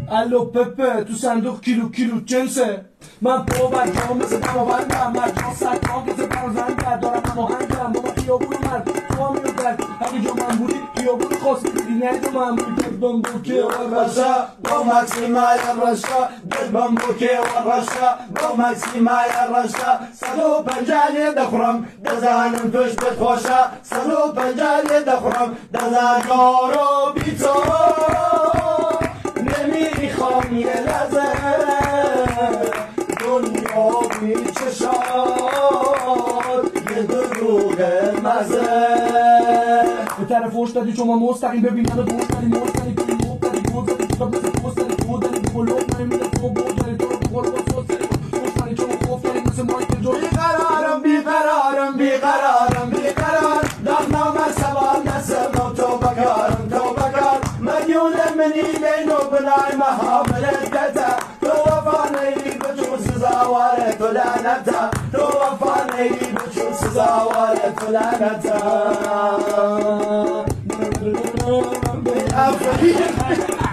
الو پپه تو صندوق کیلو جنسه من پا بر جا مثل دماوندم مرجان سکان که برازنده دارم هماهنگم با ما خیابون مرد تو هم میرد اگه جا من بودی خیابون خواست دیدی نه جا من بودی دلبم بوکه و رشا با مکسیمای رشا دلبم بوکه و رشا با مکسیمای رشا 150 دخورم دزانم توش بتخوشا 150 دخورم دزانگارو بیتارو نمیخوام یه لحظه دنیا بی چشاد یه دروغ مزه به طرف فوش دادی شما مستقیم ببین همه دوست داری مستقیم کنی مبتدی گل زدی کتاب مثل دوست داری خود داری بلوک نمیده تو بود داری تو رو بخور با سوز داری دوست داری چون خوف داری مثل مایکل جو بیقرارم دخنام سوال نسم تو بکار مدیون منی بینو بنای محاملتتا تو وفا نیلی بچون سزاواره تو لعنتا تو وفا نیلی بچون سزاواره تو لعنتا